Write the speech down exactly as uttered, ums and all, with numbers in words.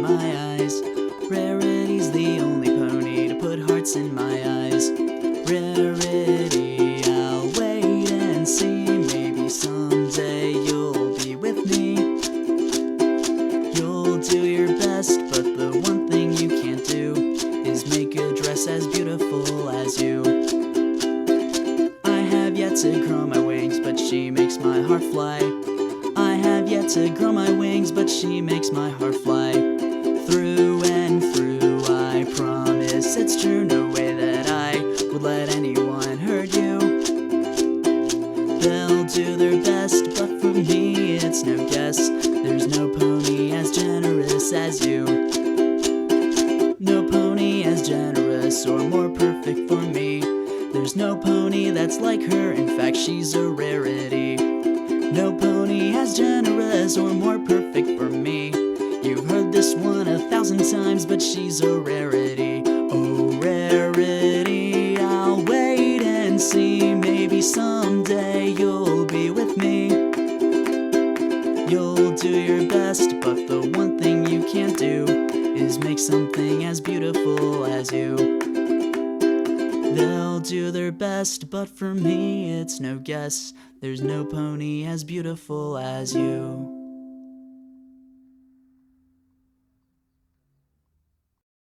my eyes. Rarity's the only pony to put hearts in my eyes. Rarity, I'll wait and see. Maybe someday you'll be with me. You'll do your best, but the one thing you can't do is make a dress as beautiful as you. I have yet to grow my wings, but she makes my heart fly. I have yet to grow my wings, but she makes my heart fly. Through and through, I promise it's true. No way that I would let anyone hurt you. They'll do their best, but for me it's no guess. There's no pony as generous as you. No pony as generous or more perfect for me. There's no pony that's like her, in fact she's a rarity. No pony as generous or more perfect for me. You've heard this one a thousand times, but she's a rarity. Oh, rarity, I'll wait and see. Maybe someday you'll be with me. You'll do your best, but the one thing you can't do is make something as beautiful as you. They'll do their best, but for me it's no guess. There's no pony as beautiful as you.